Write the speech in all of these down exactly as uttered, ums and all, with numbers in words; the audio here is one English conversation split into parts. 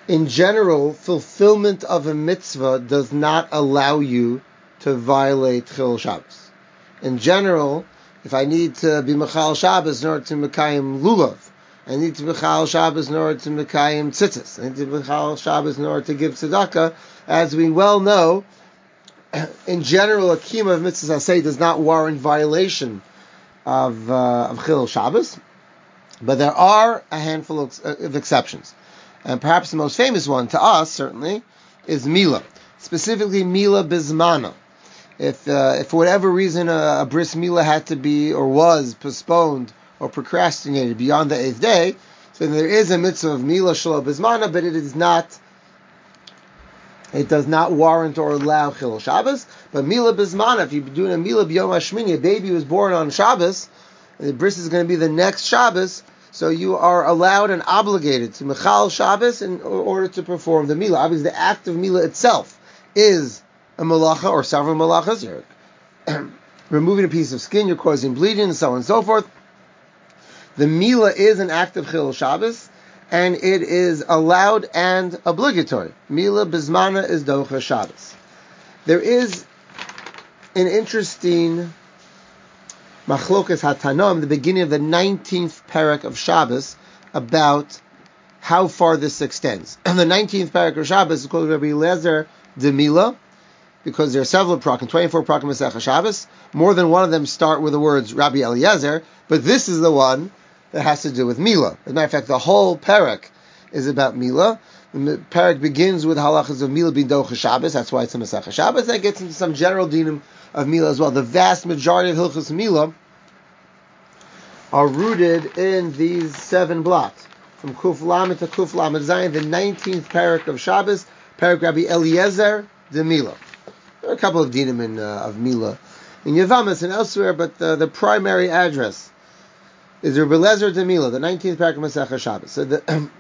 In general, fulfillment of a mitzvah does not allow you to violate Chil Shabbos. In general, if I need to be Mechal Shabbos in order to Mekayim Lulav, I need to be Mechal Shabbos in order to Mekayim Tzitzis, I need to be Mechal Shabbos in order to give tzedakah, as we well know, in general, a kiyum of mitzvahs aseh does not warrant violation of, uh, of Chil Shabbos, but there are a handful of, uh, of exceptions. And perhaps the most famous one, to us, certainly, is Mila. Specifically, Mila Bismana. If, uh, if for whatever reason a, a bris Mila had to be, or was, postponed or procrastinated beyond the eighth day, so there is a mitzvah of Mila Shalom Bismana, but it is not, it does not warrant or allow Chil Shabbos. But Mila Bismana, if you're doing a Mila B'Yom HaShmini, a baby was born on Shabbos, and the bris is going to be the next Shabbos, so you are allowed and obligated to Mechal Shabbos in order to perform the Mila. Obviously, the act of Mila itself is a malacha or several malachas. You're removing a piece of skin, you're causing bleeding, and so on and so forth. The Mila is an act of Chil Shabbos, and it is allowed and obligatory. Mila Bismana is Docha Shabbos. There is an interesting Machlokas HaTanom, the beginning of the nineteenth parak of Shabbos, about how far this extends. And the nineteenth parak of Shabbos is called Rabbi Eliezer de Mila, because there are several prakim, twenty-four prakim Masechah Shabbos. More than one of them start with the words Rabbi Eliezer, but this is the one that has to do with Mila. As a matter of fact, the whole parak is about Mila. The parak begins with halachas of Mila b'docha Shabbos, that's why it's a Masechah Shabbos. That gets into some general dinim of Mila as well. The vast majority of Hilchos Mila are rooted in these seven blocks. From Kuf Lamed to Kuf Lamed Zayin, the nineteenth parak of Shabbos, parak Rabbi Eliezer de Mila. There are a couple of dinim in, uh, of Mila in Yavamas and elsewhere, but uh, the primary address is Rabbi Eliezer de Mila, the nineteenth parak of Masechah Shabbos. So the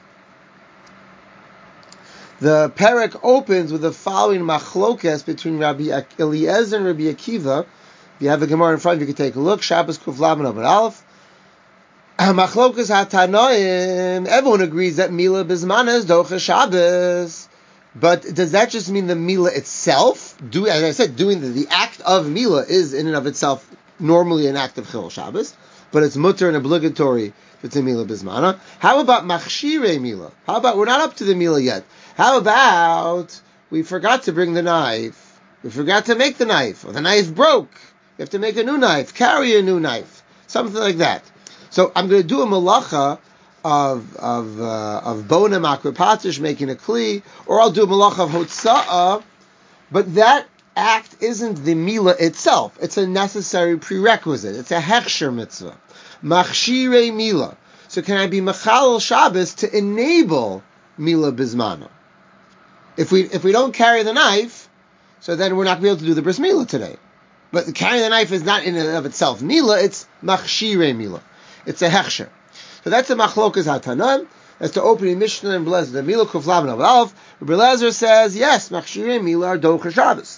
The parak opens with the following machlokes between Rabbi Eliezer and Rabbi Akiva. If you have the Gemara in front, you can take a look. Shabbos Kuf Lamed Amud Aleph. Machlokes HaTanoim. Everyone agrees that Mila Bismana is Docha Shabbos. But does that just mean the Mila itself? Do, as I said, doing the, the act of Mila is in and of itself normally an act of Chil Shabbos, but it's mutter and obligatory if it's a Mila Bismana. How about Machshirei Mila? How about, we're not up to the Mila yet. How about we forgot to bring the knife? We forgot to make the knife, or the knife broke. You have to make a new knife, carry a new knife, something like that. So I'm going to do a malacha of of uh, of bona makripatish, making a kli, or I'll do a malacha of hotza'a, but that act isn't the mila itself. It's a necessary prerequisite. It's a hechsher mitzvah. Machshirei mila. So can I be mechalel Shabbos to enable mila bismana? If we if we don't carry the knife, so then we're not going to be able to do the bris mila today. But carrying the knife is not in and of itself mila, it's machshirei mila. It's a hechsher. So that's the machlokas hatanan. That's the opening Mishnah and Blessed. The mila kuf lav aleph. Rabbi Eliezer says, yes, machshirei mila are docha Shabbos.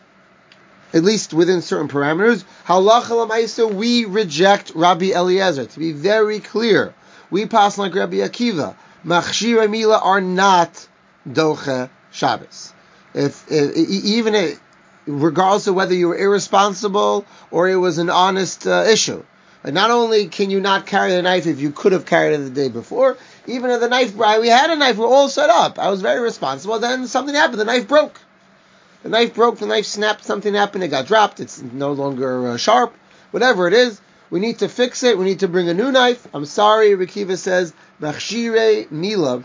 At least within certain parameters. Halacha l'maisa, we reject Rabbi Eliezer. To be very clear, we pass like Rabbi Akiva. Machshirei mila are not docha Shabbos. If, if even if, regardless of whether you were irresponsible or it was an honest uh, issue. And not only can you not carry the knife if you could have carried it the day before, even if the knife, we had a knife, we were all set up. I was very responsible. Then something happened. The knife broke. The knife broke. The knife snapped. Something happened. It got dropped. It's no longer uh, sharp. Whatever it is, we need to fix it. We need to bring a new knife. I'm sorry. Rekiva says, Machshirei mila.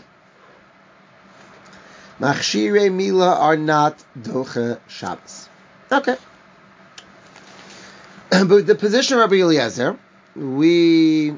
Machshirei mila are not doche Shabbos. Okay. But the position of Rabbi Eliezer, we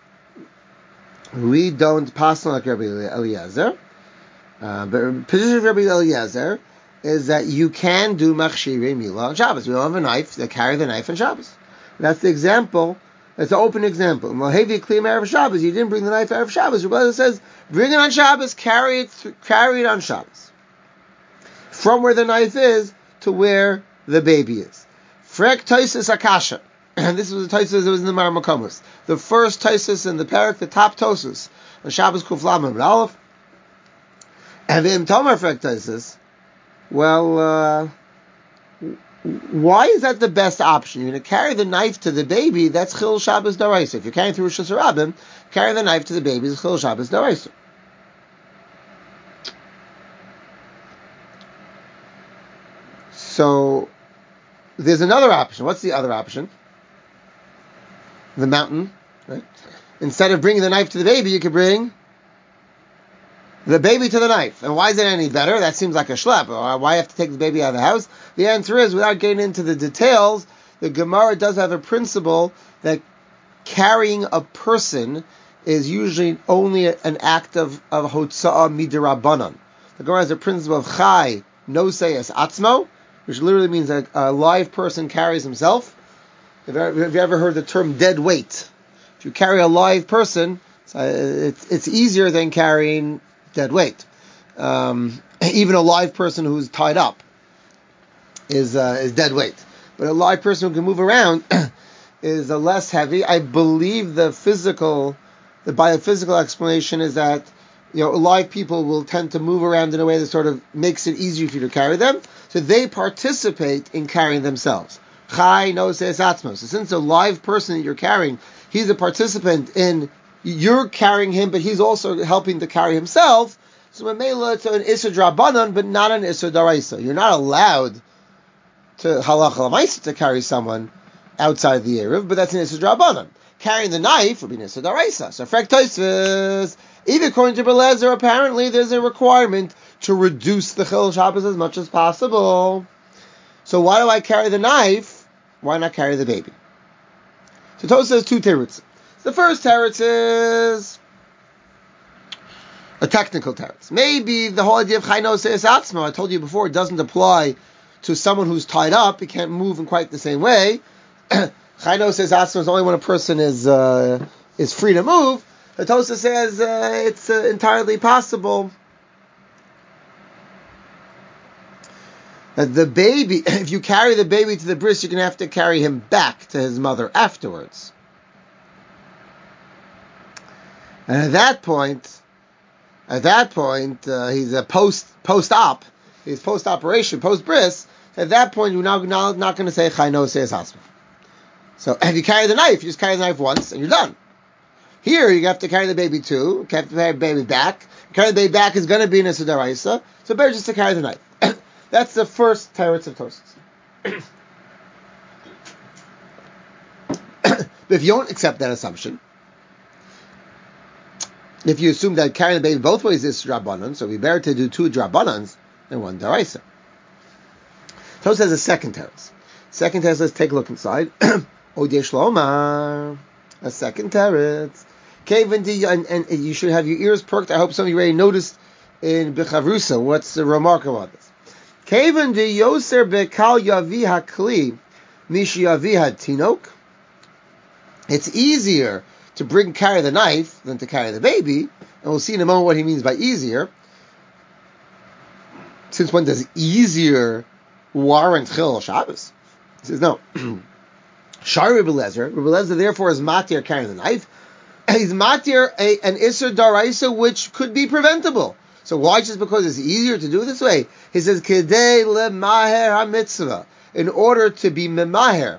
we don't pass on like Rabbi Eliezer. Uh, but the position of Rabbi Eliezer is that you can do machshirei mila on Shabbos. We don't have a knife, they carry the knife on Shabbos. That's the example. That's the open example. Mohevi kli erev Shabbos. You didn't bring the knife erev Shabbos. Rabbi Eliezer says, bring it on Shabbos, carry it, th- carry it on Shabbos. From where the knife is to where the baby is. Frek Toisus Akasha. And this was the Toisus that was in the Mar Makomos. The first Toisus in the parak, the top Toisus, on Shabbos Kuf Lamed Aleph. Avim Tomar Frektosis. Well, uh, why is that the best option? You're going to carry the knife to the baby, that's Chil Shabbos Daraisa. If you're carrying through Rosh Hashanah, carry the knife to the baby, is Chil Shabbos Daraisa. So, there's another option. What's the other option? The mountain, right? Instead of bringing the knife to the baby, you could bring the baby to the knife. And why is it any better? That seems like a schlep. Why have to take the baby out of the house? The answer is, without getting into the details, the Gemara does have a principle that carrying a person is usually only an act of, of hotza'ah midirabanan. The Gemara has a principle of chai no seyes atzmo, which literally means that a live person carries himself. Have you ever heard the term dead weight? If you carry a live person, it's, it's easier than carrying dead weight. Um, even a live person who's tied up is uh, is dead weight. But a live person who can move around is uh, less heavy. I believe the physical, the biophysical explanation is that, you know, live people will tend to move around in a way that sort of makes it easier for you to carry them. So they participate in carrying themselves. Chai no seis atzmo. So since a live person that you're carrying, he's a participant in, you're carrying him, but he's also helping to carry himself. So Mamela, it's an Issa Drabanan, but not an Issa Daraisa. You're not allowed to halacha l'maisa to carry someone outside the Erev, but that's an Issa Drabanan. Carrying the knife would be an Issa Daraisa. So Frek Tosfos, even according to Belezer, apparently there's a requirement to reduce the Chil Shabbos as much as possible. So why do I carry the knife? Why not carry the baby? So Tosfos says two teretz. The first teretz is a technical teretz. Maybe the whole idea of chai no seis atzmo, I told you before, it doesn't apply to someone who's tied up. He can't move in quite the same way. Chai no seis atzmo is only when a person is uh, is free to move. The Tosfos says uh, it's uh, entirely possible that the baby, if you carry the baby to the bris, you're going to have to carry him back to his mother afterwards. And at that point, at that point, uh, he's a post post op, he's post operation, post bris. At that point, you're now not, not going to say chai no seis atzmo. So if you carry the knife, you just carry the knife once and you're done. Here, you have to carry the baby too. You have to carry the baby back. Carry the baby back is going to be in a Sidaraisa, so better just to carry the knife. That's the first teretz of Tosfos. But if you don't accept that assumption, if you assume that carrying the baby both ways is Drabanan, so we better to do two Drabanans than one Daraisa. Tosfos has a second teretz. Second teretz, let's take a look inside. Odeh Shlomar, a second teretz. And, and you should have your ears perked. I hope some of you already noticed in B'chavrusa what's remarkable about this. Kevan de Yoser bekal yavi hakli mishi yavi tinok. It's easier to bring carry the knife than to carry the baby, and we'll see in a moment what he means by easier. Since when does easier warrant Chil Shabbos? He says no. Shari Rebbe Lezer, Rebbe Lezer therefore is matir carrying the knife. He's matir a, an Isser Daraisa which could be preventable. So why just because it's easier to do it this way? He says, Kedei lemaher ha-mitzvah. In order to be memaher.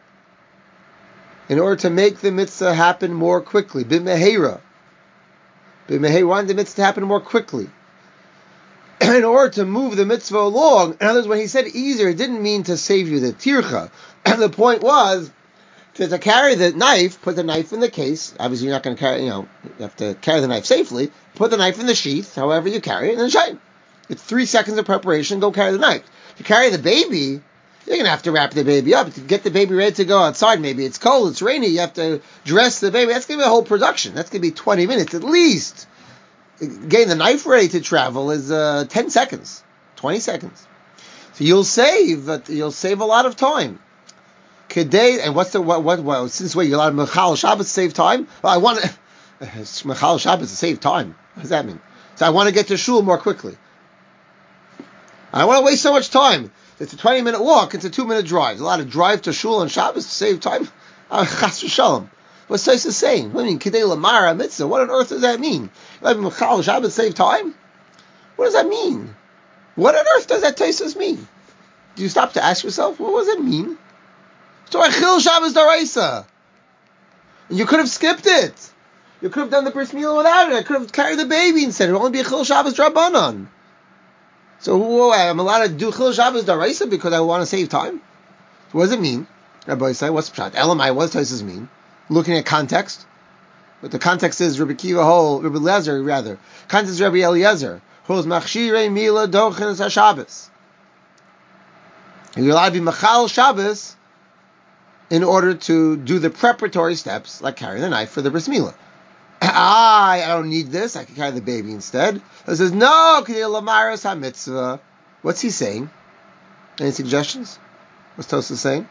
In order to make the mitzvah happen more quickly. B'mehera. B'mehera, want the mitzvah to happen more quickly. In order to move the mitzvah along. In other words, when he said easier, it didn't mean to save you the tircha. The point was, to, to carry the knife, put the knife in the case. Obviously, you're not going to carry, you know, you have to carry the knife safely. Put the knife in the sheath, however you carry it, and then shine. It's three seconds of preparation, go carry the knife. To carry the baby, you're going to have to wrap the baby up. To get the baby ready to go outside, maybe it's cold, it's rainy, you have to dress the baby. That's going to be a whole production. That's going to be twenty minutes at least. Getting the knife ready to travel is uh, ten seconds, twenty seconds. So you'll save, uh, you'll save a lot of time. Kedei, and what's the, what, what, what since wait, you're allowed Mechal Shabbos to save time? Well, I want to, Mechal Shabbos to save time. What does that mean? So I want to get to shul more quickly. I don't want to waste so much time. It's a twenty minute walk, it's a two minute drive. There's a lot of drive to shul on Shabbos to save time. Chas v'shalom. What's Tosfos saying? What do you mean? Kedei lamara mitzvah. What on earth does that mean? Like Mechal Shabbos to save time? What does that mean? What on earth does that Tosfos mean? Do you stop to ask yourself, what does it mean? So Chil Shabbos Daraisa. And you could have skipped it. You could have done the bris milah without it. I could have carried the baby instead. It would only be a Chil Shabbos Drabanan. So whoa, I'm allowed to do Chil Shabbos Daraisa because I want to save time? What does it mean? Rabbi say, what's pshat? Elamai, what does Tosfos mean? Looking at context. But the context is Rabbi Kiva whole, Rabbi Eliezer rather. Context is Rabbi Eliezer. Who's machshirei milah dochen es HaShabbos. You're allowed to be Machal Shabbos in order to do the preparatory steps, like carrying the knife for the bris milah. I, I don't need this. I can carry the baby instead. He says, no, lamaris ha-mitzvah. What's he saying? Any suggestions? What's Tosfos saying?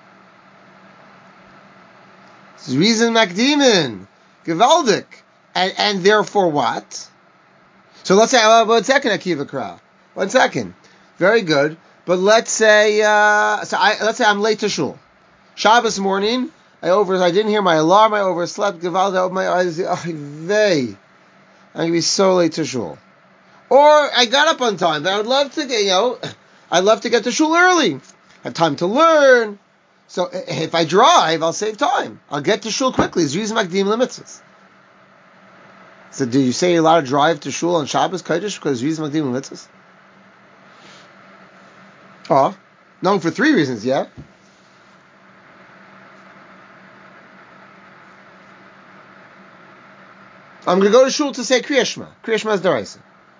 This is reason makdimin, gewaldik, and and therefore what? So let's say uh, one second, Akiva Kra. One second, very good. But let's say, uh, so I, let's say I'm late to shul. Shabbos morning, I over, I didn't hear my alarm. I overslept. Gewaldik, I opened my eyes. Oh, they, I'm gonna be so late to shul. Or I got up on time, but I would love to get, you know, I'd love to get to shul early. Have time to learn. So if I drive, I'll save time. I'll get to shul quickly. It's using makdim lemitzvahs. So do you say you're allowed to drive to shul on Shabbos Kodesh because it's using makdim lemitzvahs? Oh, known for three reasons, yeah? I'm going to go to shul to say Kriya Shema. Kriya Shema is Daraisa.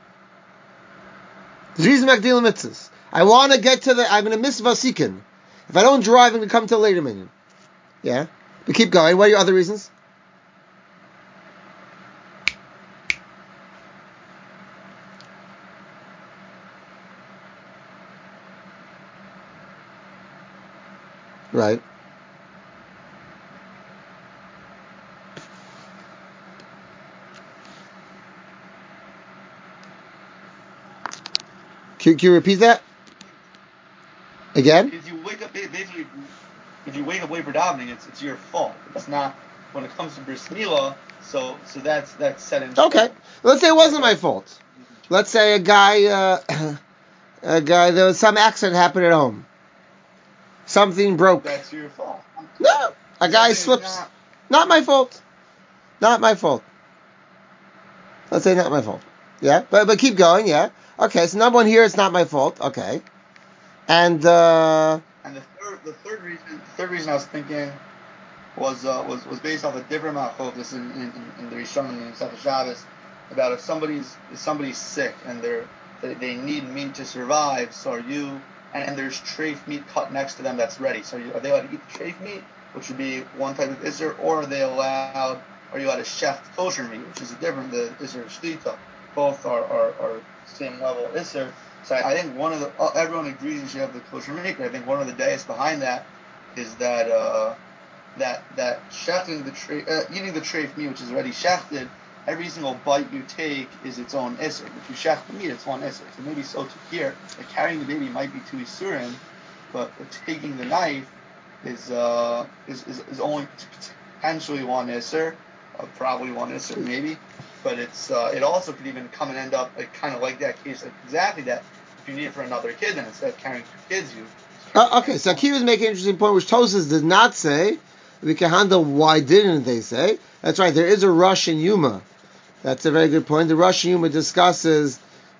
It's using makdim lemitzvahs. I want to get to the, I'm going to miss Vasikin. If I don't drive, I'm going to come to a later minyan. Yeah? But keep going. What are your other reasons? Right. Can, can you repeat that? Again? If you wake up, basically, if you wake up late for davening, it's it's your fault. It's not when it comes to bris milah. So so that's that's set in stone. Okay. Let's say it wasn't my fault. Let's say a guy, uh, a guy, there was some accident happened at home. Something broke. That's your fault. No, a guy slips. Not, not my fault. Not my fault. Let's say not my fault. Yeah, but but keep going. Yeah. Okay. So number one here, it's not my fault. Okay. And uh, and the third, the third reason, the third reason I was thinking was uh, was was based off a different machlokas this in, in, in the Rishonim and Sefet Shabbos about if somebody's if somebody's sick and they're they, they need meat to survive. So are you and, and there's treif meat cut next to them that's ready. So are, you, are they allowed to eat the treif meat, which would be one type of isser, or are they allowed? Are you allowed to shecht kosher meat, which is a different the isser shlita? Both are are, are same level isser. So I think one of the uh, everyone agrees you should have the kosher meat. I think one of the days behind that is that uh, that that shechting the tre- uh, eating the treif meat, which is already shechted. Every single bite you take is its own isser. If you shech the meat, it's one isser. So maybe so to here, that carrying the baby might be two isurim, but taking the knife is uh is, is, is only potentially one isser, uh, probably one isser maybe. But it's uh, it also could even come and end up like, kind of like that case, like exactly that. If you need it for another kid, then instead of carrying two kids, you. Uh, okay, so Akiva is making an interesting point, which Tosfos did not say. We can handle why didn't they say? That's right. There is a Rush in Yuma. That's a very good point. The Rush in Yuma discusses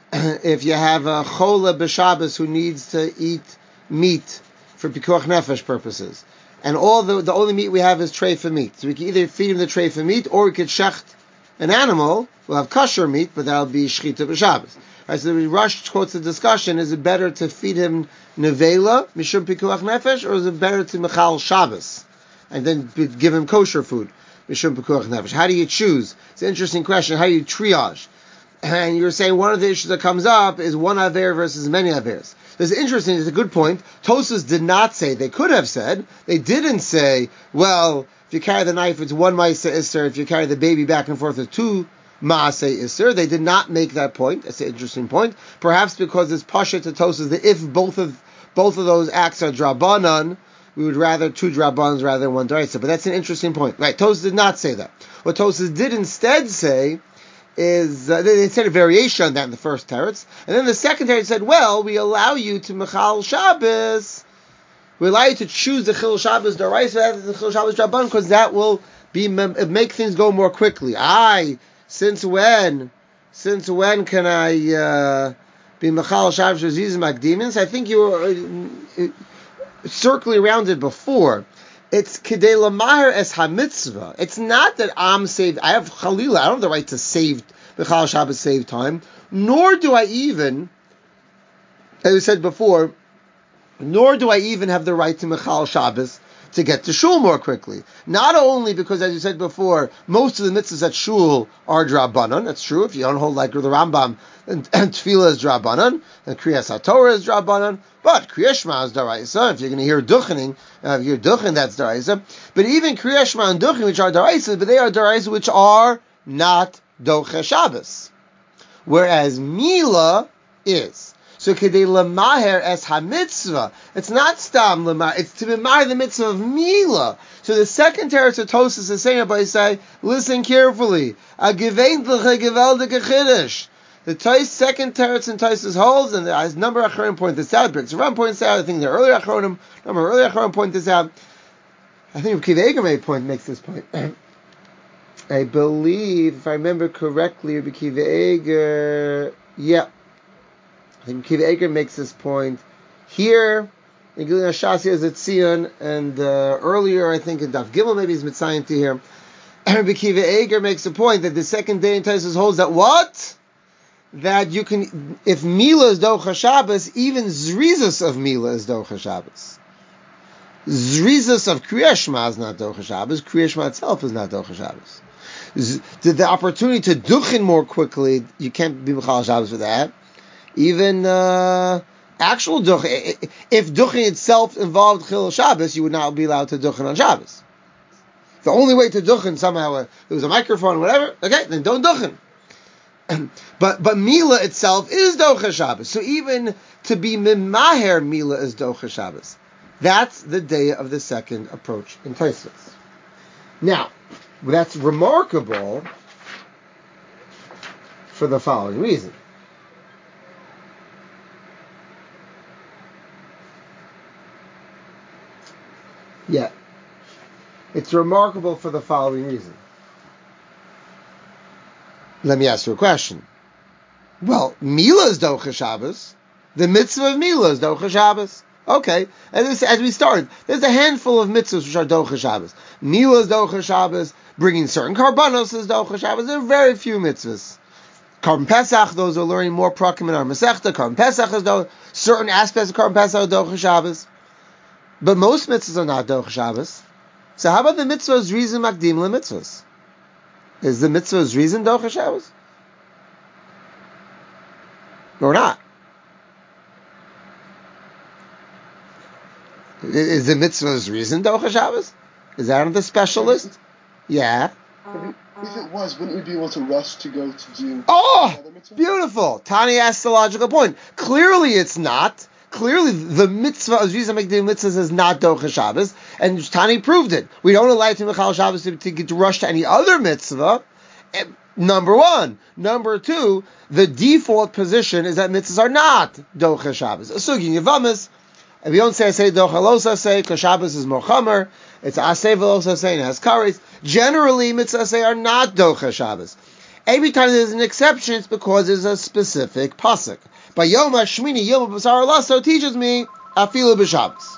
if you have a chola b'Shabbos who needs to eat meat for pikuach nefesh purposes, and all the the only meat we have is treifa meat. So we can either feed him the treifa meat, or we could shecht an animal. We'll have kosher meat, but that'll be shchita b'Shabbos. Right, so the Rush quotes the discussion: is it better to feed him nevela mishum pikuach nefesh, or is it better to mechal Shabbos and then give him kosher food mishum pikuach nefesh? How do you choose? It's an interesting question. How do you triage? And you're saying one of the issues that comes up is one aver versus many avers. This is interesting. It's a good point. Tosfos did not say. They could have said. They didn't say. Well, if you carry the knife, it's one ma'aseh isser. If you carry the baby back and forth, it's two ma'aseh isser. They did not make that point. That's an interesting point. Perhaps because it's pasha to Tosfos that if both of both of those acts are drabanan, we would rather two drabanans rather than one d'oraisa. But that's an interesting point, right? Tosfos did not say that. What Tosfos did instead say is, uh, they said a variation on that in the first teretz. And then the second teretz said, well, we allow you to Mechal Shabbos, we allow you to choose the Chil Shabbos D'Oraisa rather than the Chil Shabbos D'Rabbanan, because that will be, make things go more quickly. I, since when, since when can I, uh, be Mechal Shabbos Zizim Makdimin? I think you were uh, circling around it before. It's Kedei Lamahar Es HaMitzvah. It's not that I'm saved. I have Chalila. I don't have the right to save Mechal Shabbos, save time. Nor do I even, as I said before, nor do I even have the right to Mechal Shabbos to get to shul more quickly. Not only because, as you said before, most of the mitzvahs at shul are drabanan. That's true. If you don't hold like the Rambam, and, and tefillah is drabanan, and kriyas haTorah is drabanan, but kriyas shema is daraisa. If you're going to hear duchening, uh, if you're duchen, that's daraisa. But even kriyas shema and duchen, which are daraisa, but they are daraisa which are not doche Shabbos. Whereas Mila is. So kedei lamaher es ha-mitzvah. It's not stam lamah. It's to be mahir the mitzvah of Mila. So the second teretz of Tosas is saying, by say, listen carefully. A geveint l'che geweldige chiddush. The Tais second teretz in Tosas holds, and there's a number of acharonim point this out. But Ram points out. I think the earlier acharonim, number earlier acharonim point this out. I think Kiv Eger made point makes this point. I believe, if I remember correctly, Kiv Eger, yeah. I think Kiv Eger makes this point here in Gilin Hashasi as at Tzion, and uh, earlier I think in Daf Gimel maybe he's mitzayin to here. Rabbi Kiva Eger makes a point that the second day in Taisus holds that what? That you can, if Mila is Docha Shabbos, even Zrizus of Mila is Docha Shabbos. Zrizus of Kriyas Shema is not Docha Shabbos. Kriyas Shema itself is not Docha Shabbos. Z- the, the opportunity to duchen more quickly, you can't be Mechal Shabbos for that. Even uh, actual duchen, if duchen itself involved Chil Shabbos, you would not be allowed to duchen on Shabbos. The only way to duchen somehow, uh, there was a microphone, whatever. Okay, then don't duchen. but but Mila itself is Docha Shabbos. So even to be mimaher Mila is Docha Shabbos. That's the day of the second approach in Tosfos. Now, that's remarkable for the following reason. Yeah. It's remarkable for the following reason. Let me ask you a question. Well, Mila is Docha Shabbos. The mitzvah of Mila is Docha Shabbos. Okay. As, as we started, there's a handful of mitzvahs which are Docha Shabbos. Mila is Docha Shabbos. Bringing certain karbanos is Docha Shabbos. There are very few mitzvahs. Karban Pesach, those are learning more prakim in our Masechta. Karban Pesach is Docha. Certain aspects of Karban Pesach are Docha Shabbos. But most mitzvahs are not Docha Shabbos. So how about the mitzvahs reason makdim le mitzvahs? Is the mitzvahs reason Docha Shabbos? Or not? Is the mitzvahs reason Docha Shabbos? Is that on the special list? Yeah. If, if it was, wouldn't we be able to rush to go to do Oh, beautiful. Tani asked the logical point. Clearly it's not. Clearly, the mitzvah of Zriza Mekdim mitzvahs is not Docha Shabbos, and Tani proved it. We don't allow to Mechal Shabbos to, to get to rush to any other mitzvah. Number one. Number two, the default position is that mitzvahs are not Docha Shabbos. Asugin Yavamis, if you don't say I say Docha Losa say, because Shabbos is more chamer, it's Asay Velosa say, and it has kares. Generally, mitzvahs say are not Docha Shabbos. Every time there's an exception, it's because there's a specific pasuk. But Yom HaShmini, Yom HaBasar Lasso teaches me Afilu B'Shabbos.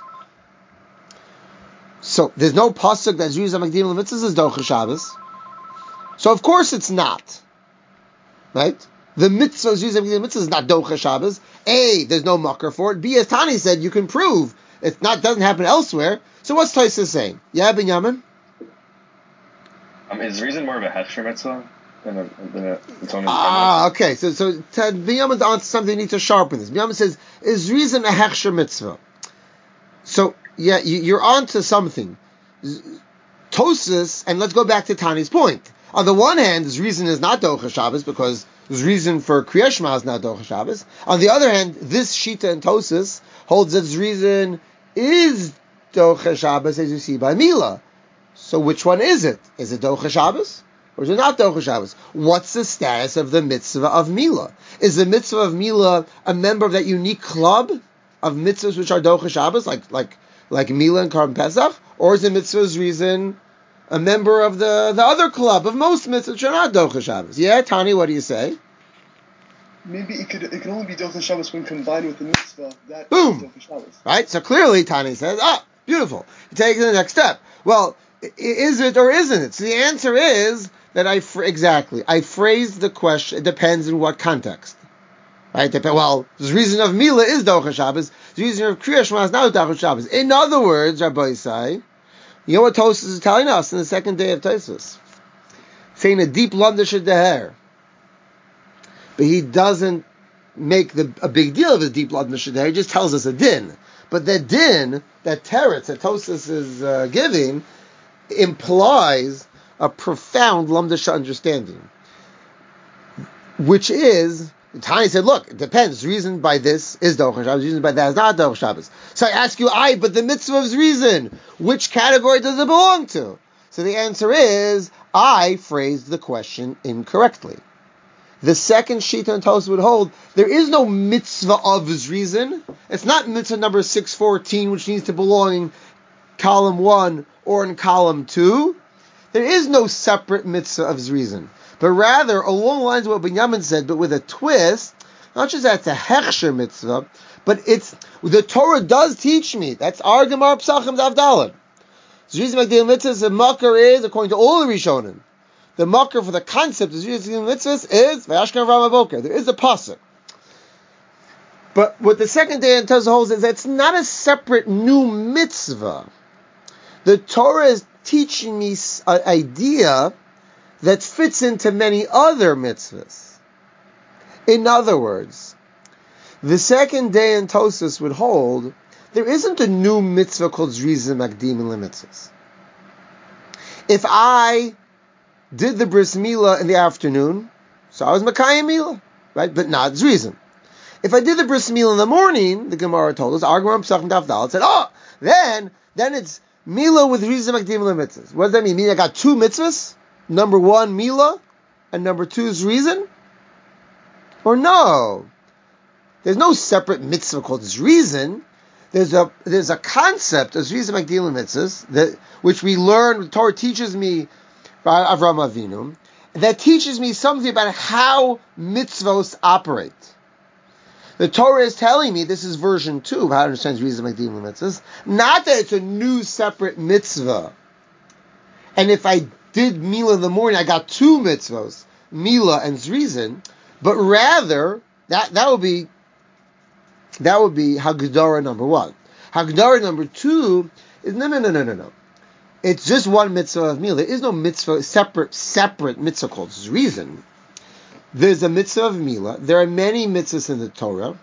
So there's no pasuk that Zriza Makdim Lemitzvahs is Docha Shabbos. So of course it's not, right? The mitzvah Zriza Makdim Lemitzvahs is not Docha Shabbos. A, there's no makar for it. B, as Tani said, you can prove it not doesn't happen elsewhere. So what's Tosfos saying? Yeah, Binyamin? Um, is reason more of a hechsher mitzvah? In a, in a, its own ah, okay. So, so Binyamin's on to something. You need to sharpen this. Binyamin says, "Is reason a hechsher mitzvah?" So, yeah, you, you're on to something. Tosfos, and let's go back to Tani's point. On the one hand, this reason is not Docha Shabbos because there's reason for Kriyas Shema is not Docha Shabbos. On the other hand, this Shita and Tosfos holds that this reason is Docha Shabbos, as you see by Mila. So, which one is it? Is it Docha Shabbos? or is it not Docha Shabbos? What's the status of the mitzvah of Mila? Is the mitzvah of Mila a member of that unique club of mitzvahs which are Docha Shabbos, like like like Mila and Karban Pesach, or is the mitzvah's reason a member of the, the other club of most mitzvahs which are not Docha Shabbos? Yeah, Tani, what do you say? Maybe it could it can only be Docha Shabbos when combined with the mitzvah. That Boom. is Docha Shabbos. Right? So clearly, Tani says, ah, beautiful. You take it to the next step. Well, i- is it or isn't it? So the answer is that I, fr- exactly, I phrased the question, it depends in what context. Right? Dep- Well, the reason of Mila is Docha Shabbos, the reason of Kriya Shema is not Docha Shabbos. In other words, Rabbi Isai, you know what Tosfos is telling us in the second day of Tosfos? Saying a deep Landish Deher. But he doesn't make the, a big deal of a deep blood mishnah. He just tells us a din. But that din, that teretz that Tosfos is uh, giving, implies a profound lamdasha understanding, which is, Tani said, look, it depends. Reason by this is Docha Shabbos. Reason by that is not Docha Shabbos. So I ask you, I, but the mitzvah's reason, which category does it belong to? So the answer is, I phrased the question incorrectly. The second Shita and Tosfos would hold, there is no mitzvah of his reason. It's not mitzvah number six fourteen, which needs to belong in column one or in column two. There is no separate mitzvah of his reason. But rather, along the lines of what Binyamin said, but with a twist, not just that it's a hechsher mitzvah, but it's, the Torah does teach me, that's our Gemara Psachim Davdalad. So reason Magdil mitzvahs, the makar is, according to all the Rishonim, the makar for the concept of Zrius mitzvahs is Vayashkan Avraham Aboker. There is a pasuk. But what the second day in Tosfos holds is that it's not a separate new mitzvah. The Torah is teaching me an idea that fits into many other mitzvahs. In other words, the second day in Tosfos would hold there isn't a new mitzvah called Zrius Makdim L'mitzvahs. If I did the bris milah in the afternoon, so I was Makayim milah, right? But not reason. If I did the bris milah in the morning, the Gemara told us, our Gemara Pesachim Daf Daled said, oh, then, then it's milah with reason makdim mitzvahs. What does that mean? Mean I got two mitzvahs? Number one, milah, and number two is reason? Or no? There's no separate mitzvah called reason. There's a, there's a concept of reason makdim mitzvahs that, which we learn, the Torah teaches me, Avraham Avinu, that teaches me something about how mitzvos operate. The Torah is telling me, this is version two of how to understand reason like dealing with mitzvahs, not that it's a new separate mitzvah. And if I did Mila in the morning, I got two mitzvos, Mila and Zrizin, but rather, that, that would be, that would be Hagdara number one. Hagdara number two is, no, no, no, no, no, no. It's just one mitzvah of Mila. There is no mitzvah, separate, separate mitzvah called Zrizin. There's a mitzvah of Mila. There are many mitzvahs in the Torah.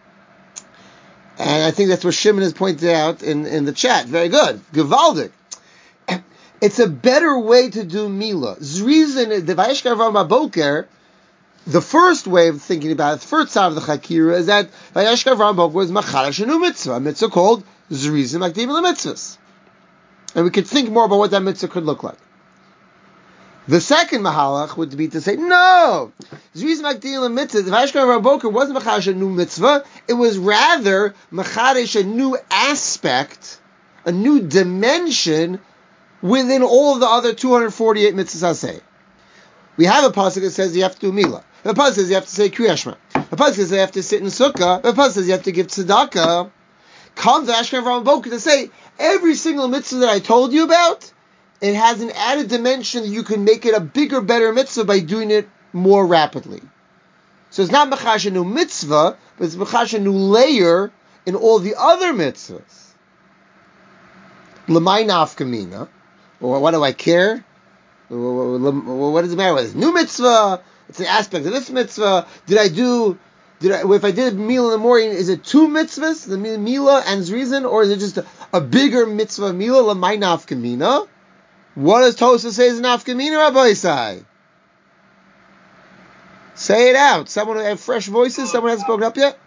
And I think that's what Shimon has pointed out in, in the chat. Very good. Gewaldik. It's a better way to do Mila. Zrizin, the Vayishkar Avraham Aboker, the first way of thinking about it, the first side of the Chakira, is that Vayishkar Avraham Aboker was Macharash a new mitzvah, a mitzvah called Zrizin Makdim L'mitzvahs. And we could think more about what that mitzvah could look like. The second mahalach would be to say, no, Zrius Makdim L'mitzvahs, the Vayishkar Avraham Aboker wasn't Macharash a new mitzvah, it was rather Macharash a new aspect, a new dimension within all of the other two hundred forty-eight mitzvahs I say. We have a pasuk that says you have to do Mila. A pasuk says you have to say Kriya Shema. A pasuk says you have to sit in Sukkah. A pasuk says you have to give tzedakah. Comes Vayishkar Avraham Aboker to say, every single mitzvah that I told you about, it has an added dimension that you can make it a bigger, better mitzvah by doing it more rapidly. So it's not Mechash a new mitzvah, but it's Mechash a new layer in all the other mitzvahs. L'may nafkamina. Well, what do I care? What does it matter? It's new mitzvah. It's an aspect of this mitzvah. Did I do? Did I? If I did Mila in the morning, is it two mitzvahs, the Mila and Zrizin, or is it just a, a bigger mitzvah Mila? L'may nafkamina. What does Tosfos say is nafkamina, Rabbi Isai? Say it out. Someone have fresh voices. Someone hasn't spoken up yet.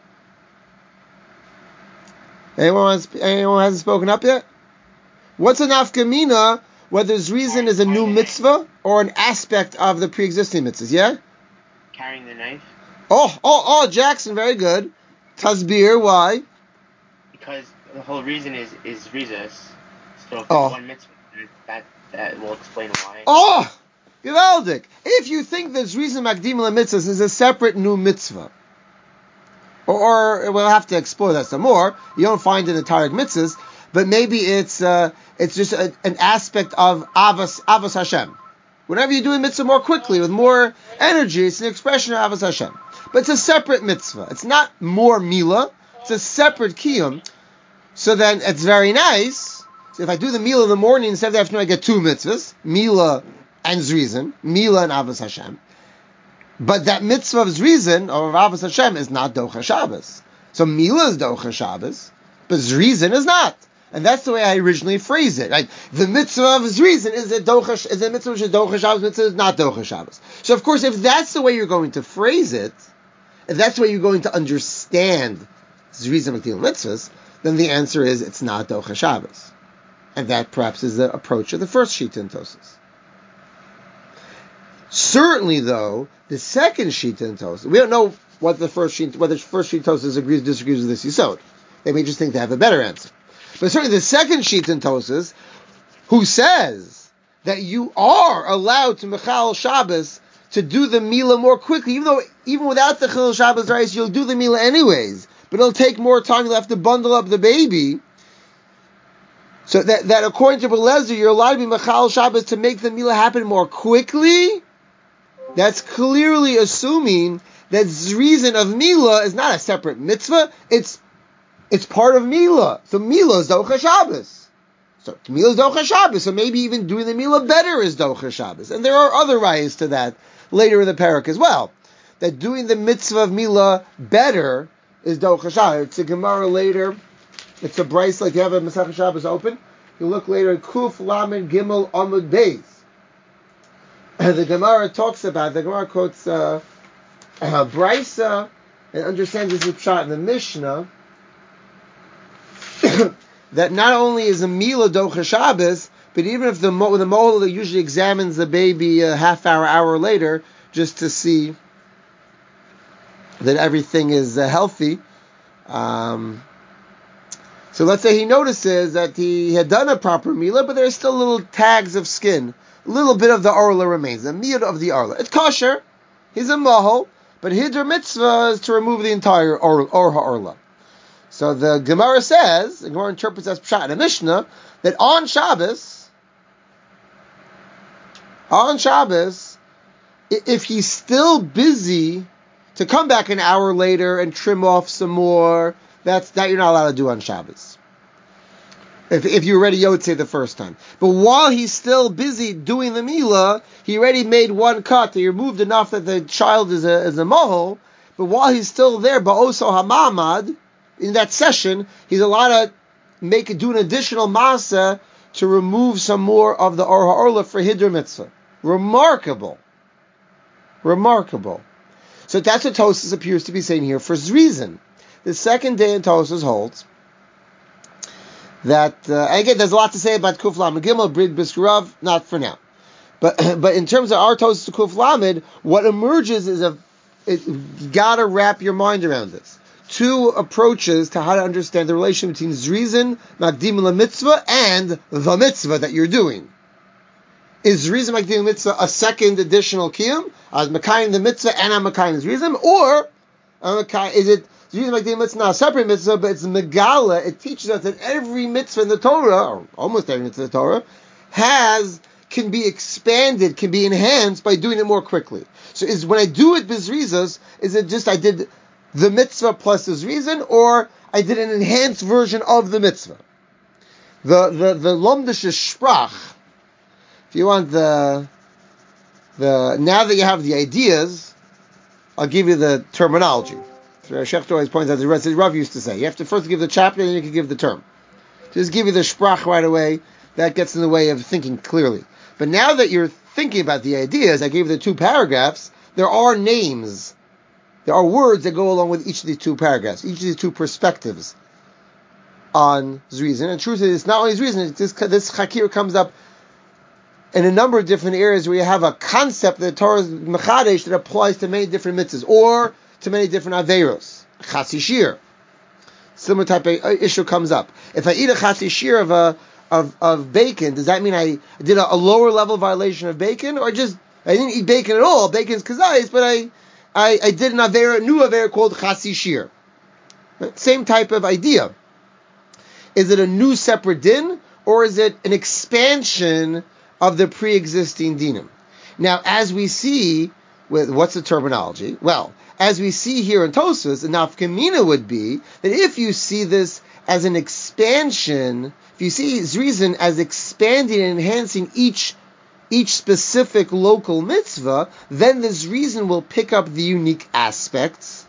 Anyone? Has, anyone hasn't spoken up yet? What's a nafkamina whether Zrizin is a new mitzvah or an aspect of the pre-existing mitzvahs, yeah? Carrying the knife? Oh, oh, oh, Jackson, very good. Tasbir, why? Because the whole reason is is Rizas. So if Oh. there's one mitzvah, that, that will explain why. Oh! Gewaldig! If you think that Zrizin Makdim LaMitzvahs is a separate new mitzvah, or, or we'll have to explore that some more, you don't find it in the Tarek mitzvahs, but maybe it's uh, it's just a, an aspect of Avas, Avas Hashem. Whenever you do a mitzvah more quickly, with more energy, it's an expression of Avas Hashem. But it's a separate mitzvah. It's not more Mila, it's a separate Kiyum. So then it's very nice. So if I do the Mila in the morning instead of the afternoon, I get two mitzvahs, Mila and Zrizin, Mila and Avas Hashem. But that mitzvah of Zrizin, or of Avas Hashem, is not Docha Shabbos. So Mila is Docha Shabbos, but Zrizin is not. And that's the way I originally phrased it. Right? The mitzvah of Zrizin is a Docha, is a mitzvah which is Docha Shabbos, mitzvah is not Docha Shabbos. So of course, if that's the way you're going to phrase it, if that's the way you're going to understand Zrizin Makdim mitzvahs, then the answer is it's not Docha Shabbos. And that perhaps is the approach of the first Shita in Tosas. Certainly, though, the second Shita in Tosas, we don't know what the first Shita, whether the first Shita in Tosas agrees or disagrees with this Yisod. They may just think they have a better answer. But certainly the second Shita in Tosas, who says that you are allowed to Mechal Shabbos to do the Mila more quickly, even though, even without the Chil Shabbos rice, you'll do the Mila anyways, but it'll take more time, you'll have to bundle up the baby. So that, that according to Belezer, you're allowed to be Mechal Shabbos to make the Mila happen more quickly. That's clearly assuming that Zrizin of Mila is not a separate mitzvah, it's it's part of Mila. So Mila is Docha Shabbos. So Mila is Docha Shabbos, so maybe even doing the Mila better is Docha Shabbos. And there are other rayas to that later in the parak as well. That doing the mitzvah of Mila better is Docha Shabbos. It's a Gemara later. It's a Bryce, like you have a Masach Shabbos open. You look later at Kuf Lamed Gimel Amud Beis. The Gemara talks about, the Gemara quotes uh, uh, Brysa and understands this pshat in the Mishnah that not only is a Mila Docha Shabbos, but even if the the mohel usually examines the baby a half hour, hour later, just to see that everything is uh, healthy. Um, so let's say he notices that he had done a proper Mila, but there's still little tags of skin. A little bit of the orla remains, the miyud of the orla. It's kosher. He's a mohel, but hidr mitzvah is to remove the entire or, or ha'orla. So the Gemara says, the Gemara interprets as pshat in a Mishnah, that on Shabbos, on Shabbos, if he's still busy to come back an hour later and trim off some more, that's that you're not allowed to do on Shabbos. If, if you already Yotzei the first time. But while he's still busy doing the Mila, he already made one cut. He removed enough that the child is a, is a mohel. But while he's still there, Ba'oso HaMamad, in that session, he's allowed to make do an additional masa to remove some more of the Or HaOrla for Hidr Mitzvah. Remarkable. Remarkable. So that's what Tosas appears to be saying here for Zrizin. The second day in Tosas holds that, uh, again, there's a lot to say about Kuf Lamed Gimel, Brid Biskurav, not for now. But but in terms of our Tosas to Kuf Lamed, what emerges is a, it, you gotta wrap your mind around this. Two approaches to how to understand the relation between Zrizin, Makdim LaMitzvah, and the mitzvah that you're doing. Is Zrizin Makdim Mitzvah a second additional Kiyum? As Makayim the mitzvah and I'm Makayim Zrizin? Or is it Zrizin Makdim Mitzvah not a separate mitzvah, but it's Megala? It teaches us that every mitzvah in the Torah, or almost every mitzvah in the Torah, has, can be expanded, can be enhanced by doing it more quickly. So is when I do it Bizrizas, is it just I did the mitzvah plus the Zrizin, or I did an enhanced version of the mitzvah? The the the Lomdische Sprach. If you want the the now that you have the ideas, I'll give you the terminology. So Shechter always points out, the Rav used to say, you have to first give the chapter, then you can give the term. Just give you the Sprach right away. That gets in the way of thinking clearly. But now that you're thinking about the ideas, I gave you the two paragraphs. There are names. There are words that go along with each of these two paragraphs, each of these two perspectives on Zrizin. And truth is, it's not only Zrizin, this, this Chakir comes up in a number of different areas where you have a concept that the Torah is mechadesh that applies to many different mitzvahs or to many different averos. Chatzi shir. Similar type of issue comes up. If I eat a chatzi shir of a of, of bacon, does that mean I did a, a lower level violation of bacon, or just I didn't eat bacon at all? Bacon's kazayis, but I, I I did an avera, new avera called chatzi shir. Same type of idea. Is it a new separate din, or is it an expansion of the pre-existing dinim? Now, as we see with what's the terminology? Well, as we see here in Tosfos, the nafkamina would be that if you see this as an expansion, if you see Zrizin as expanding and enhancing each each specific local mitzvah, then this reason will pick up the unique aspects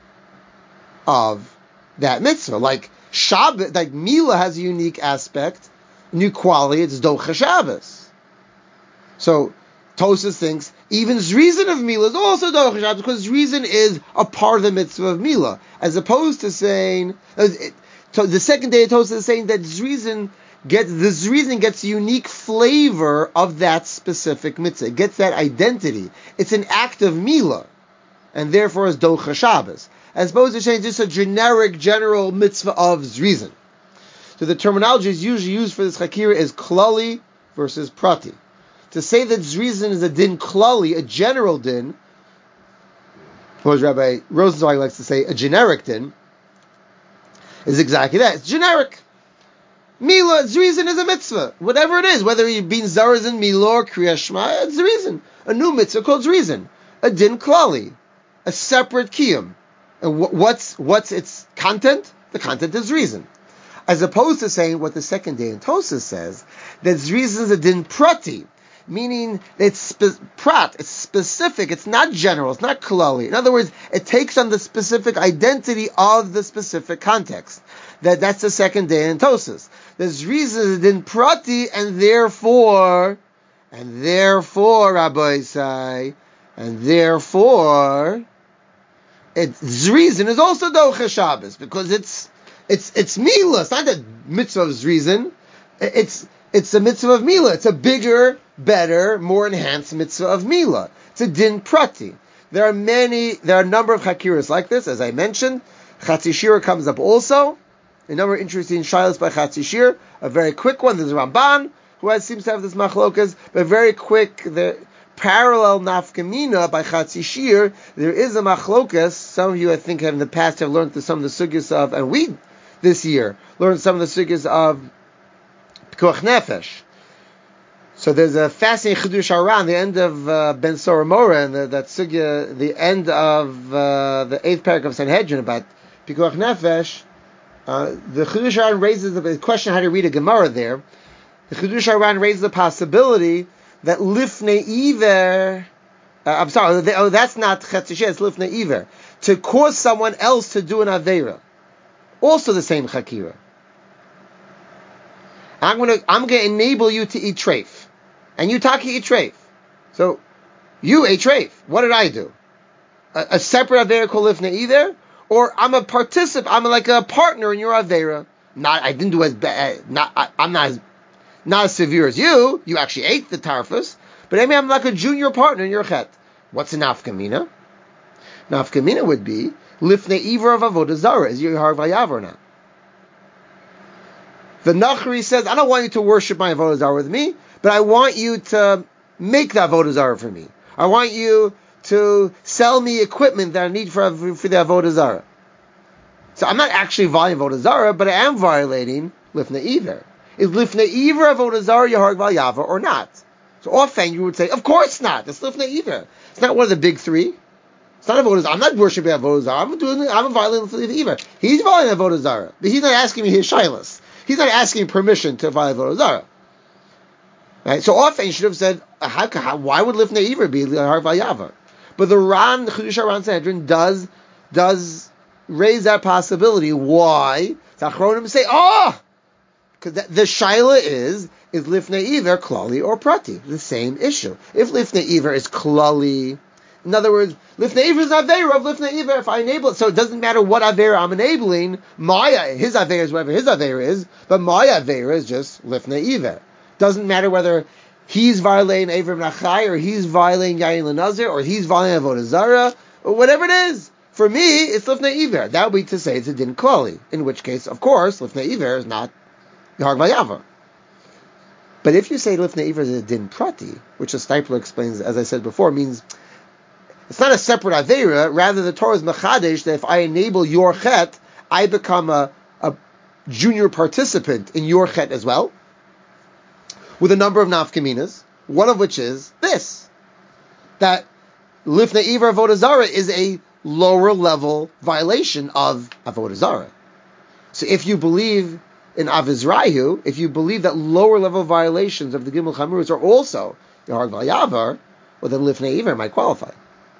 of that mitzvah. Like Shabbat, like Mila has a unique aspect, new quality, it's Docha Shabbos. So Tosfos thinks even Zrizin of Mila is also Docha Shabbos because Zrizin is a part of the mitzvah of Mila, as opposed to saying, uh, it, so the second day of Tosfos is saying that Zrizin gets, the Zrizin gets a unique flavor of that specific mitzvah. It gets that identity. It's an act of Mila, and therefore is Docha Shabbos, as opposed to saying just a generic, general mitzvah of Zrizin. So the terminology is usually used for this Chakira is Klali versus Prati. To say that Zrizin is a din Klali, a general din, or as Rabbi Rosenzweig likes to say, a generic din, is exactly that. It's generic. Mila, Zrizin is a mitzvah. Whatever it is, whether you've been Zarazin, Mila, or Kriya Shema, it's Zrizin. A new mitzvah called Zrizin. A din Klali. A separate kiyum. And what's what's its content? The content is Zrizin. As opposed to saying what the second day in Tosfos says, that Zrizin is a din prati, meaning it's spe- prat, it's specific, it's not general, it's not klali. In other words, it takes on the specific identity of the specific context. That that's the second day in Tosfos. The Zrizin is a din prati, and therefore, and therefore, Rabbi say, and therefore, it, Zrizin is also Docha Shabbos, because it's It's it's Mila. It's not a mitzvah of Zrizin. It's it's a mitzvah of Mila. It's a bigger, better, more enhanced mitzvah of Mila. It's a din prati. There are many, there are a number of chakiras like this, as I mentioned. Chatzi Shir comes up also. A number of interesting shilas by Chatzi Shir. A very quick one. There's Ramban, who has, seems to have this machlokas, but very quick, the parallel nafkamina by Chatzi Shir. There is a machlokas. Some of you, I think, have in the past have learned some of the sugyas of, and we this year learned some of the sugyas of Pikuach Nefesh. So there's a fascinating Chidush Aran, the end of uh, Ben Sora Mora, and the, that sugya, the end of uh, the eighth paragraph of Sanhedrin about Pikuach Nefesh. Uh, the Chidush Aran raises the question how to read a Gemara there. The Chidush Aran raises the possibility that Lifnei Iver, uh, I'm sorry, they, oh, that's not Chetzi Shir, it's Lifnei Iver, to cause someone else to do an Aveira. Also the same Chakira. I'm gonna, I'm gonna enable you to eat treif. And you Taki eat treif. So, you ate treif. What did I do? A, a separate Aveira called Lifnei Iver? Or I'm a participant, I'm like a partner in your Aveira. Not, I didn't do as bad, not, I, I'm not as, not as severe as you. You actually ate the tarfus. But I mean, I'm like a junior partner in your chet. What's a nafkamina? Nafkamina would be, Lifnei Iver of Avodah Zarah. Is your Har Vayav or not? The Nachri says, I don't want you to worship my Avodah Zarah with me, but I want you to make the Avodah Zarah for me. I want you to sell me equipment that I need for, for the Avodah Zarah. So I'm not actually violating Avodah Zarah, but I am violating Lifnei Iver. Is Lifnei Iver Avodah Zarah Yahar Vayav or not? So often you would say, of course not. It's Lifnei Iver. It's not one of the big three. It's not Avodah Zarah. I'm not worshiping Avodah Zarah. I'm doing. I'm violating Lifnei Iver. He's violating Avodah Zarah, but he's not asking me his shilas. He's not asking permission to violate Avodah Zarah. Right? So often you should have said, how, how, why would Lifnei Iver be Har Vayavar? But the Ran, the Chidush Aran Sanhedrin does, does raise that possibility. Why? The Achronim say, oh! Because the Shaila is, is Lifnei Iver Klali or Prati? The same issue. If Lifnei Iver is Klali, in other words, Lifnei Iver is Aveira of Lifnei Iver. If I enable it, so it doesn't matter what Aveira I'm enabling, my, his Aveira is whatever his Aveira is, but my Aveira is just Lifnei Iver. Doesn't matter whether he's violating Avram Nachai, or he's violating Yain Lanazir, or he's violating Avodah Zarah, or whatever it is. For me, it's Lifnei Iver. That would be to say it's a Din Klali, in which case, of course, Lifnei Iver is not Yahag Vayavar. But if you say Lifnei Iver is a Din Prati, which the Stipler explains, as I said before, means it's not a separate Aveira, rather the Torah is Mechadesh, that if I enable your Chet, I become a, a junior participant in your Chet as well, with a number of nafkaminas, one of which is this, that Lifnei Iver Avodah Zarah is a lower level violation of Avodah Zarah. So if you believe in Avizrayu, if you believe that lower level violations of the Gimel Chamurus are also the Har Yavar, well then Lifnei Iver might qualify.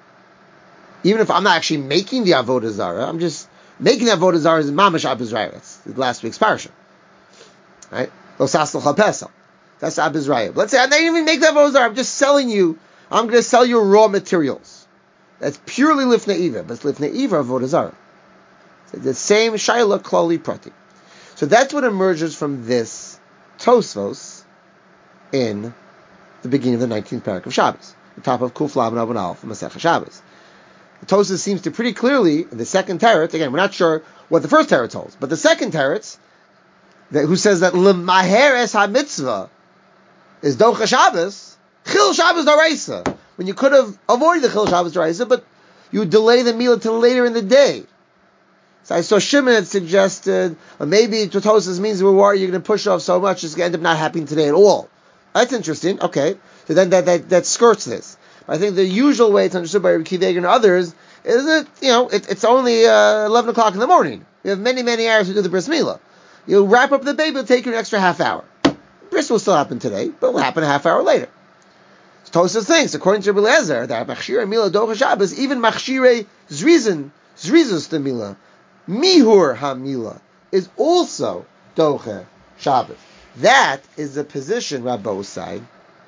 Even if I'm not actually making the Avodah Zarah, I'm just making the Avodah Zarah as Mamash Avizrayu. That's last week's parasha. Right? Losasel Chapesel. That's Abizrayu. Let's say I didn't even make that Avodah Zarah, I'm just selling you, I'm going to sell you raw materials. That's purely Lifnei Iver, but it's Lifnei Iver Avodah Zarah. So the same Shaila Klali Prati. So that's what emerges from this Tosfos in the beginning of the nineteenth parak of Shabbos, the top of Kuf Lav Navon Aleph, Masechah Shabbos. The Tosfos seems to pretty clearly, in the second teretz, again, we're not sure what the first teretz holds, but the second teretz, that, who says that L'maher es ha-mitzvah is Docha Shabbos, Chil Shabbos D'Oraisa, when you could have avoided the Chil Shabbos D'Oraisa, but you delay the meal until later in the day. So I saw Shimon had suggested, or maybe Tosfos means we're worried you're going to push off so much, it's going to end up not happening today at all. That's interesting. Okay. So then that, that, that skirts this. But I think the usual way it's understood by Rabbi Akiva Eiger and others is that, you know, it, it's only uh, eleven o'clock in the morning. We have many, many hours to do the bris milah. You'll wrap up the baby, it'll take you an extra half hour. Bris will still happen today, but it will happen a half hour later. So Tosfos thinks, according to Rabbi Eliezer, that Machshirei Milah Docha Shabbos, even Machshirei Zrizin, Zrizus the Milah, Mihur HaMilah, is also Docha Shabbos. That is the position, Rabbo's side.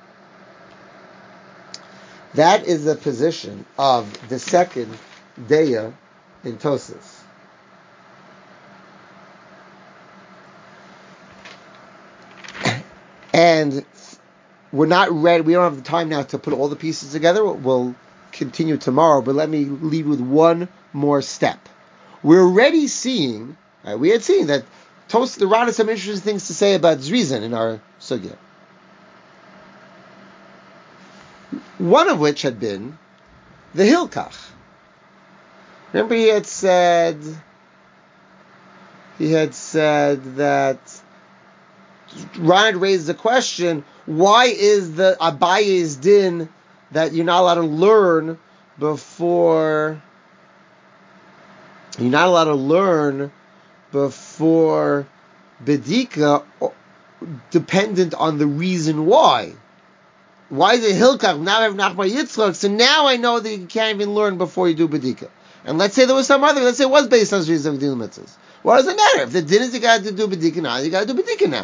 That is the position of the second Deya in Tosfos. And we're not ready, we don't have the time now to put all the pieces together. We'll continue tomorrow, but let me leave with one more step. We're already seeing, right, we had seen that Tosfos, the Ran has some interesting things to say about Zrizin in our sugya. One of which had been the Hilkach. Remember he had said, he had said that Ran had raised the question, why is the Abaye's din that you're not allowed to learn before, you're not allowed to learn before Bedika, dependent on the reason why? Why is it Hilkach? Now I have Nachman Yitzchak, so now I know that you can't even learn before you do Bedika. And let's say there was some other, let's say it was based on Zrizah of Din Mitzvahs. What does it matter? If the din is you got to do Bedika now, you got to do Bedika now.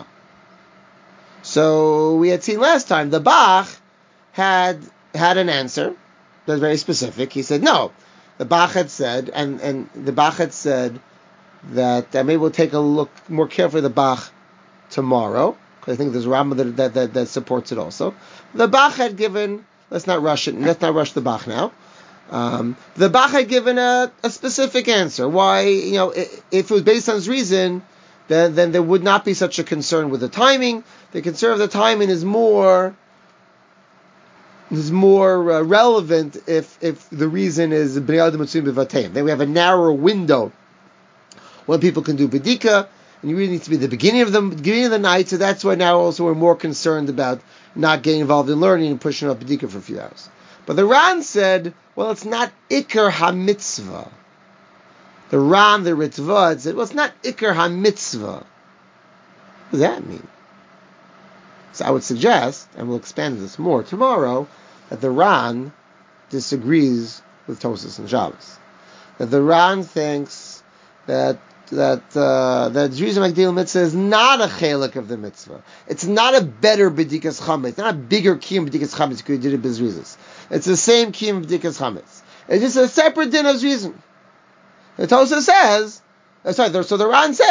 So we had seen last time, the Bach had had an answer that was very specific. He said, no. The Bach had said, and, and the Bach had said that, uh, maybe we'll take a look more carefully at the Bach tomorrow, because I think there's a Rambam that, that, that, that supports it also. The Bach had given, let's not rush it, let's not rush the Bach now. Um, the Bach had given a, a specific answer. Why, you know, if it was based on his reason, then, then there would not be such a concern with the timing. The concern of the timing is more is more uh, relevant if if the reason is Bnei Adam Mitzvim B'Vateim. Then we have a narrower window when people can do Bedika, and you really need to be the beginning of the beginning of the night. So that's why now also we're more concerned about not getting involved in learning and pushing up Bedika for a few hours. But the Ran said, well, it's not Iker HaMitzvah. The Ran, the Ritva, said, well, it's not Iker HaMitzvah. What does that mean? So I would suggest, and we'll expand this more tomorrow, that the Ran disagrees with Tosfos and Shabbos. That the Ran thinks that that uh, that Zrizah Magdil Mitzvah is not a chelik of the mitzvah. It's not a better B'dikas Chametz. It's not a bigger kiyum B'dikas Chametz because you did it b'Zrizas. It's the same kiyum B'dikas Chametz. It's just a separate din of Zrizim. The Tosfos says, uh, sorry, the, so the Ran says,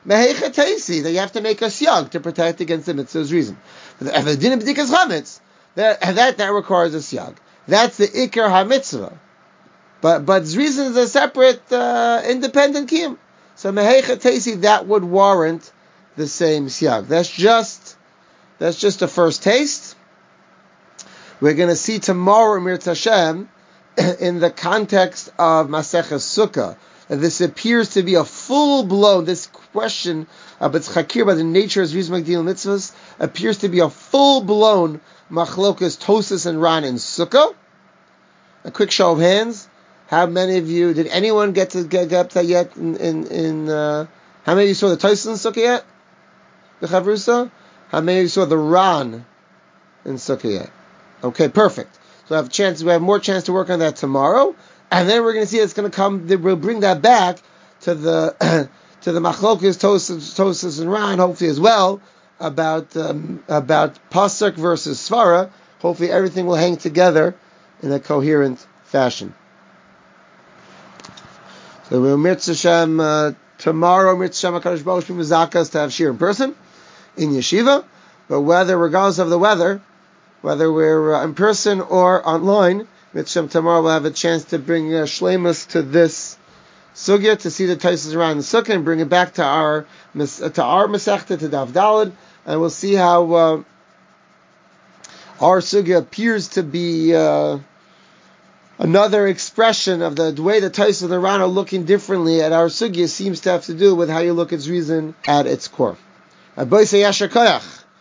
Meheicha teisi, that you have to make a siyag to protect against the mitzvah's reason. If the din of b'dikas chametz, that that that requires a siyag. That's the ikar ha-mitzvah. But but reason is a separate, uh, independent kiyum. So meheicha teisi, that would warrant the same siyag. That's just that's just a first taste. We're going to see tomorrow, Mirz Hashem, in the context of Maseches Sukkah, that this appears to be a full-blown, this question of its chakir by the nature of Zriz Magdil Mitzvahs, appears to be a full-blown machlokas Tosis and Ran in Sukkah. A quick show of hands. How many of you, did anyone get to get, get up to that yet? In, in, in uh, how many of you saw the Tosis in Sukkah yet? The Chavrusa? How many of you saw the Ran in Sukkah yet? Okay, perfect. So I have a chance. We have more chance to work on that tomorrow, and then we're going to see it's going to come. We'll bring that back to the to the machlokas Tosis, Tosis and Ran, hopefully as well, about um, about pasuk versus svara. Hopefully everything will hang together in a coherent fashion. So we'll Mirz Hashem uh, tomorrow. Mirz Hashem HaKadosh Baruch Hu Mizakas to have shir in person in yeshiva, but whether regardless of the weather, whether we're uh, in person or online, Mirz Hashem tomorrow we'll have a chance to bring uh, shleimus to this sugya, to see the Taisus around the sukkah and bring it back to our to our Masechta, to Daf Daled, and we'll see how uh, our sugya appears to be uh, another expression of the, the way the Taisus and the Ran are looking differently at our sugya seems to have to do with how you look at reason at its core. Aboy say Yasher Koyach.